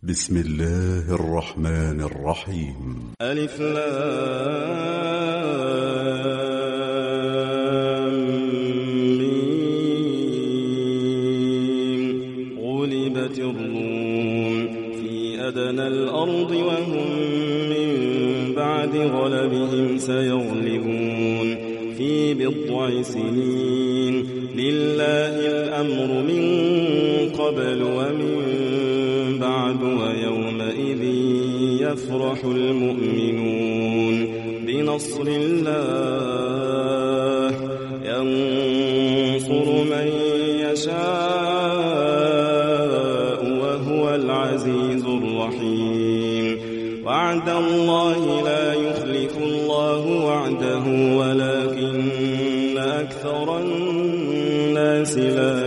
بسم الله الرحمن الرحيم. ألف لام ميم. غلبت الروم في أدنى الأرض وهم من بعد غلبهم سيغلبون في بضع سنين. لله الأمر من قبل ومن بعد ويومئذ يفرح المؤمنون بنصر الله ينصر من يشاء وهو العزيز الرحيم. وعد الله لا يخلف الله وعده ولكن أكثر الناس لا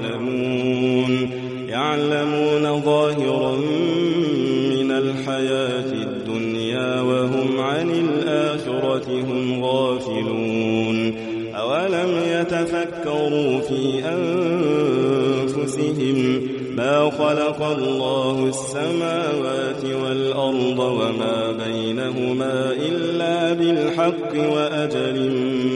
يعلمون ظاهرا من الحياة الدنيا وهم عن الآخرة هم غافلون. أولم يتفكروا في أنفسهم ما خلق الله السماوات والأرض وما بينهما إلا بالحق وأجل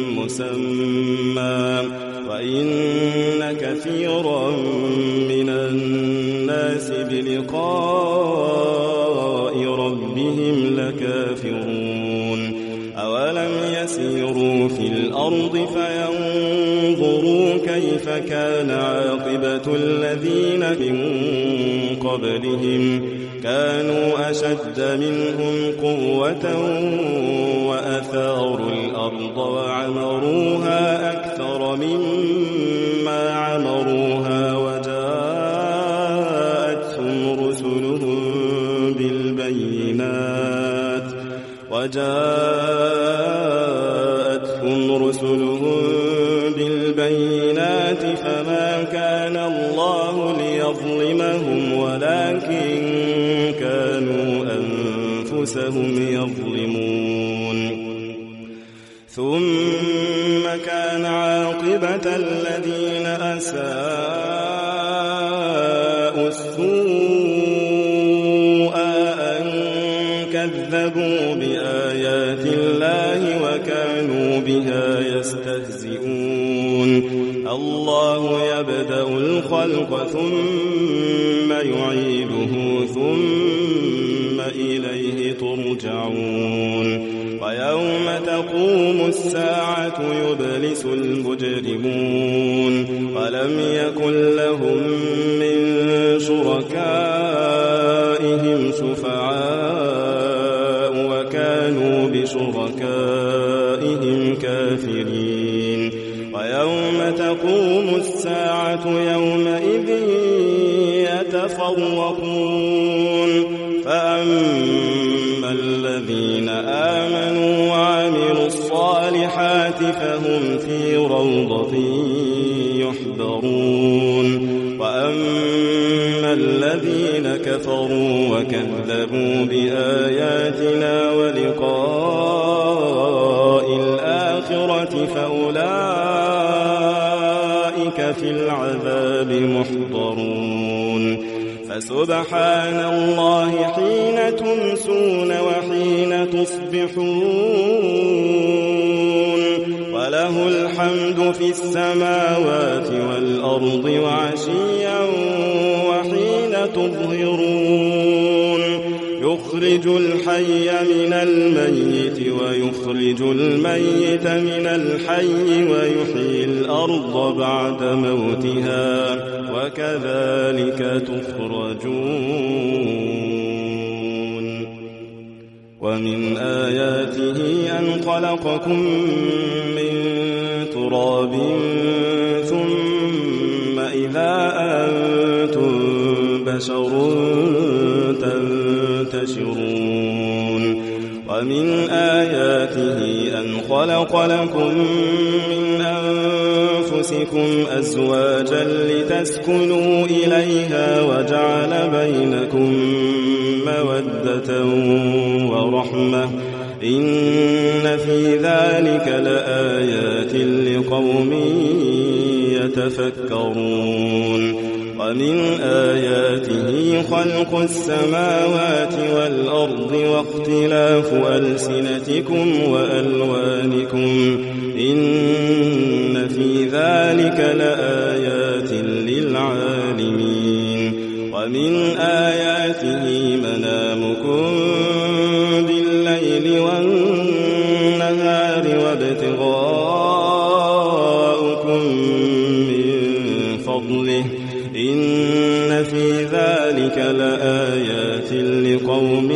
مسمى وإن كثيرا من الناس بلقاء ربهم لكافرون. أولم يسيروا في الأرض فينظروا كيف كان عاقبة الذين من قبلهم كانوا أشد منهم قوة وأثاروا الأرض وعمروها أكثر مما عمروها وجاءتهم رسلهم بالبينات فما كان الله ليظلمهم ولكن كانوا أنفسهم يظلمون. ثم كان عاقبة الذين أساءوا السوء أن كذبوا بآيات الله وكانوا بها يستهزئون. الله يبدأ الخلق ثم يعيده ثم إليه ترجعون. ويوم تقوم الساعة يبلس المجرمون ولم يكن لهم من شركائهم شفعاء وكانوا بشركائهم كافرين. ويوم تقوم الساعة يومئذ يتفرقون فأما الذين آمنوا وعملوا الصالحات فهم في روضة يحبرون. وأما الذين كفروا وكذبوا بآياتنا ولقاء الآخرة فأولئك في العذاب محضرون. فسبحان الله حين تمسون وحين تصبحون وله الحمد في السماوات والأرض وعشيا وحين تظهرون. يخرج الحي من الميت ويخرج الميت من الحي ويحيي الأرض بعد موتها وكذلك تخرجون. ومن آياته أن خلقكم من تراب ثم إذا أنتم بشر تنتشرون. ومن آياته أن خلق لكم من أنفسكم أزواجا لتسكنوا إليها وجعل بينكم مودة ورحمة إن في ذلك لآيات لقوم يتفكرون. ومن آياته خلق السماوات والأرض واختلاف ألسنتكم وألوانكم إن في ذلك لآيات للعالمين ومن آياته منامكم بالليل والنهار وابتغاؤكم من فضله إن في ذلك لآيات لقوم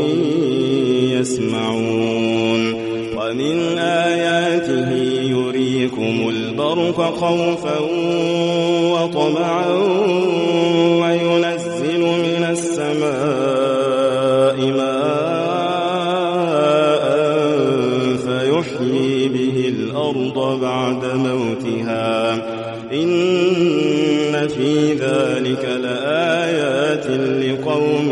يسمعون ومن آياته يريكم البرق خوفا وطمعا وينزل من السماء ماء فيحيي به الأرض بعد موتها إن في ذلك لآيات لقوم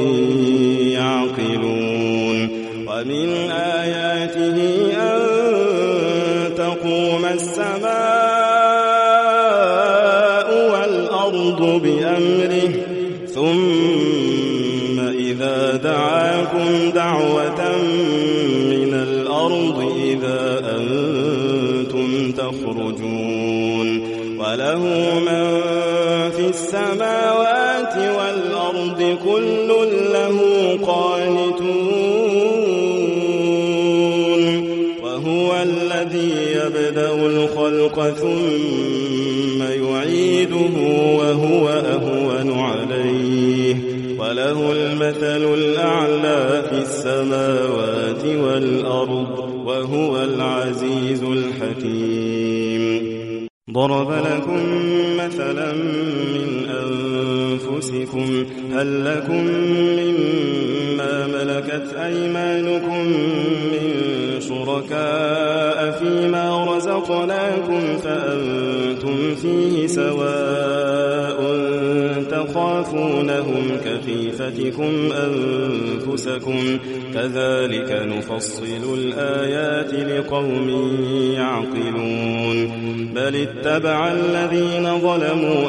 يعقلون ومن آياته أن تقوم السماء والأرض بأمره ثم إذا دعاكم دعوة من الأرض إذا أنتم تخرجون وله من في السماوات والأرض كل له قانتون وهو الذي يبدأ الخلق ثم يعيده وهو أهون عليه وله المثل الأعلى في السماوات والأرض وهو العزيز الحكيم ضرب لكم مثلا من أنفسكم هل لكم مما ملكت أيمانكم من شركاء فيما رزقناكم فأنتم فيه سواء تخافونهم كخيفتكم أنفسكم كذلك نفصل الآيات لقوم يعقلون بل اتبع الذين ظلموا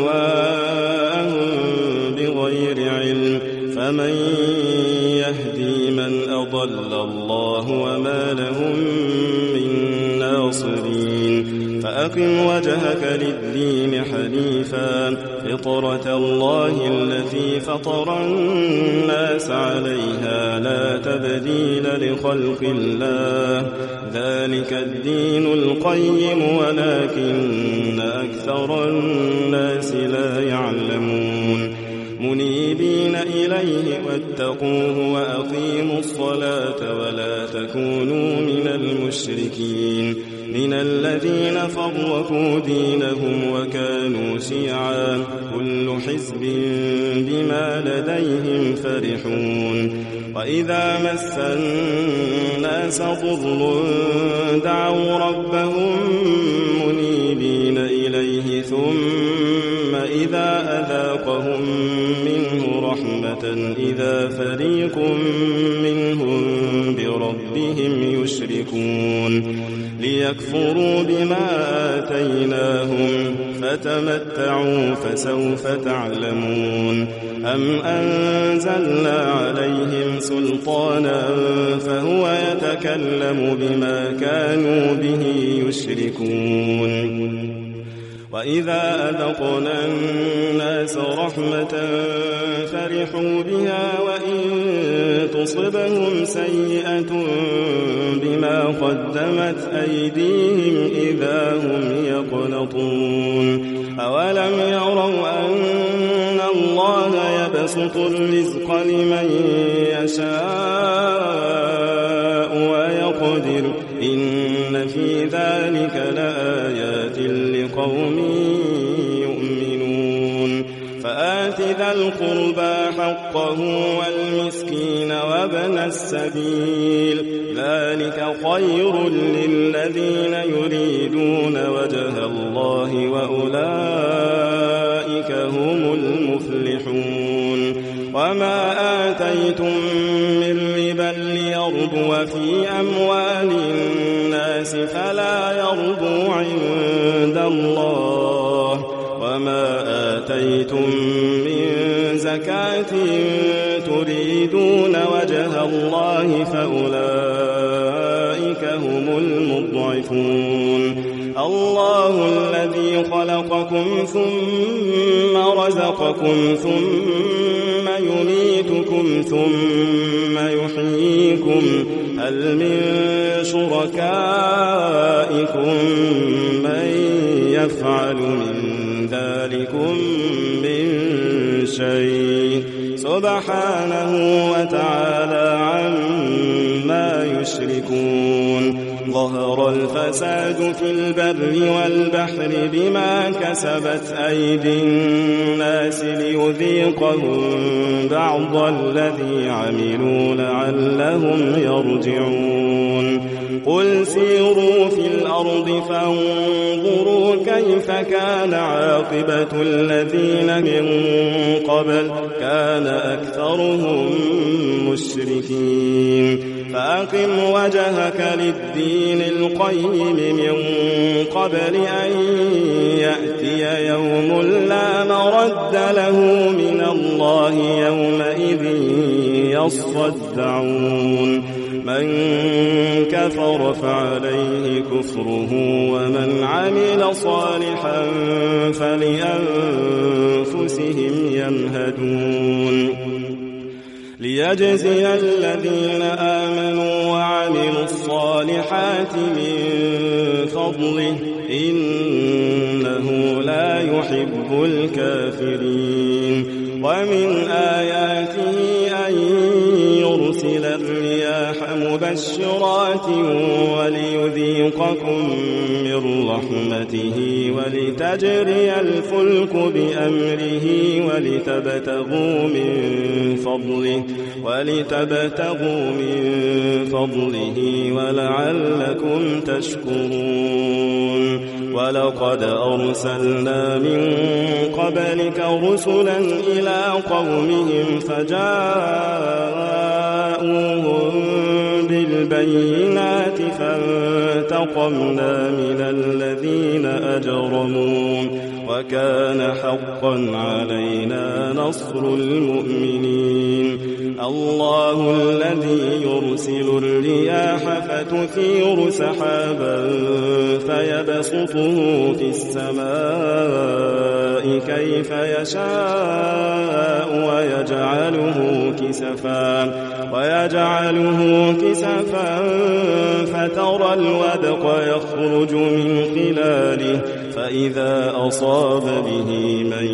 أهواءهم بغير علم فمن يهدي من أضل الله وما لهم من ناصرين فأقم وجهك للدين حنيفا فطرة الله التي فطر الناس عليها لا تبديل لخلق الله ذلك الدين القيم ولكن أكثر الناس لا يعلمون منيبين إليه واتقوه وأقيموا الصلاة ولا تكونوا من المشركين من الذين فرقوا دينهم وكانوا شيعا كل حزب بما لديهم فرحون وإذا مس الناس ضر دعوا ربهم منيبين إليه ثم إذا أذاقهم منه رحمة إذا فريق منهم بربهم يشركون ليكفروا بما آتيناهم فتمتعوا فسوف تعلمون أم أنزلنا عليهم سلطانا فهو يتكلم بما كانوا به يشركون وإذا أذقنا الناس رحمة فرحوا بها وإن تصبهم سيئة بما قدمت أيديهم إذا هم يقنطون أولم يروا أن الله يبسط الرزق لمن يشاء ويقدر إن في ذلك لآيات لقوم يؤمنون فآت ذا القربى حقه والمسكين وابن السبيل ذلك خير للذين يريدون وجه الله وأولئك هم المفلحون وما آتيتم من ربا ليربو في أموال الناس فلا يربو عند الله وما آتيتم من زكاة تريدون وجه الله فأولئك هم المضعفون. الله الذي خلقكم ثم رزقكم ثم يميتكم ثم يحييكم هل من شركائكم من يفعل من ذلكم من شيء سبحانه وتعالى عما يشركون. ظهر الفساد في البر والبحر بما كسبت أيدي الناس ليذيقهم بعض الذي عملوا لعلهم يرجعون. قل سيروا في الأرض فانظروا كيف كان عاقبة الذين من قبل كان أكثرهم مشركين. فأقم وجهك للدين القيم من قبل أن يأتي يوم لا مرد له من الله يومئذ يصدعون. من كفر فعليه كفره ومن عمل صالحا فلأنفسهم يمهدون. ليجزي الذين آمنوا وعملوا الصالحات من فضله إنه لا يحب الكافرين. ومن آياته أن يرسل الرياح مبشرات وليذيقكم من رحمته ولتجري الفلك بأمره ولتبتغوا من فضله ولعلكم تشكرون. ولقد أرسلنا من قبلك رسلا إلى قومهم فجاءوهم بالبينات فانتقمنا من الذين أجرموا وكان حقا علينا نصر المؤمنين. الله الذي يرسل الرياح فتثير سحابا فيبسطه في السماء كيف يشاء ويجعله كسفا فترى الودق يخرج من خلاله فإذا أصاب به من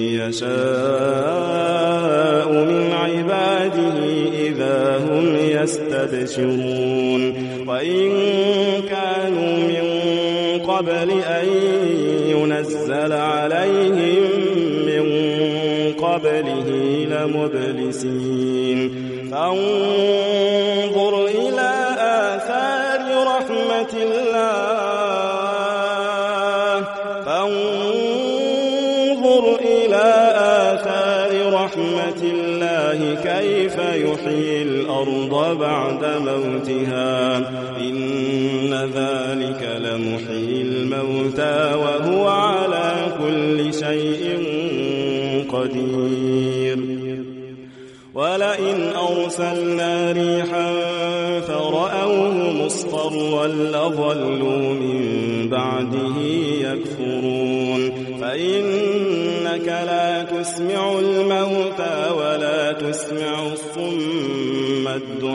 يشاء من عباده إذا هم يستبشرون. وإن كانوا من قبل أن ينزل عليهم من قبله لمبلسين. فانظر إلى آثار رحمة الله كيف يحيي الأرض بعد موتها إن ذلك لمحيي الموتى وهو على كل شيء قدير. ولئن أرسلنا ريحا فرأوه مصفرا لظلوا من بعده يكفرون. فإنك لا تسمع الموتى ولا تسمع الصم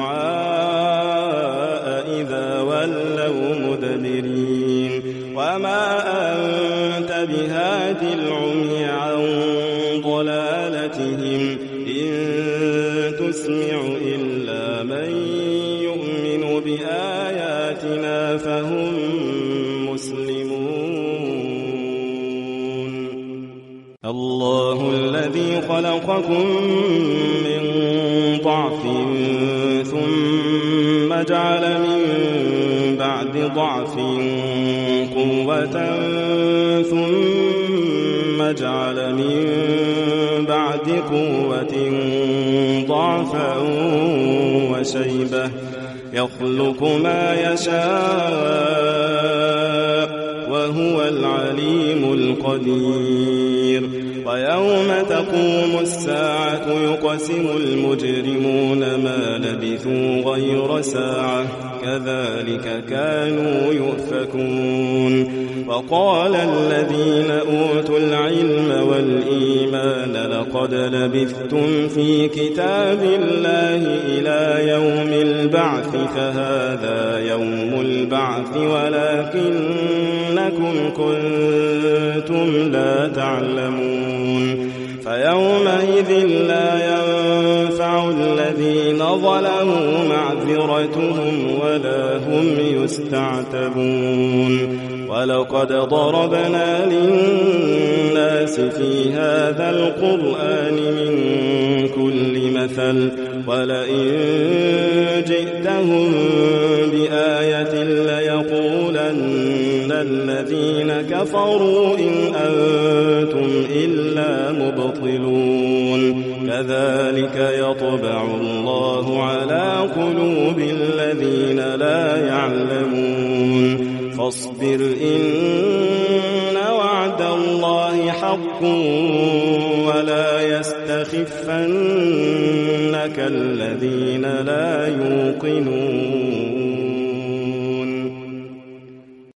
الدعاء إذا ولوا مدبرين. وما أنت بهاد العمي عن ضلالتهم إن تسمع إلا من يؤمن بآياتنا فهم مسلمون. الله الذي خلقكم من ضعف ثم جعل من بعد ضعف قوة ثم جعل من بعد قوة ضعفا وشيبة يخلق ما يشاء وهو العليم القدير. ويوم تقوم الساعة يقسم المجرمون ما لبثوا غير ساعة كذلك كانوا يؤفكون وقال الذين أوتوا العلم والإيمان لقد لبثتم في كتاب الله إلى يوم البعث فهذا يوم البعث ولكنكم كنتم لا تعلمون فيومئذ لا ينفع الذين ظلموا معذرتهم ولا هم يستعتبون ولقد ضربنا للناس في هذا القرآن من كل مثل ولئن جئتهم بآية ليقولن الذين كفروا إن أنتم إلا مبطلون كذلك يطبع الله على قلوب الذين لا يعلمون فاصبر إن وعد الله حق ولا يستخفنك الذين لا يوقنون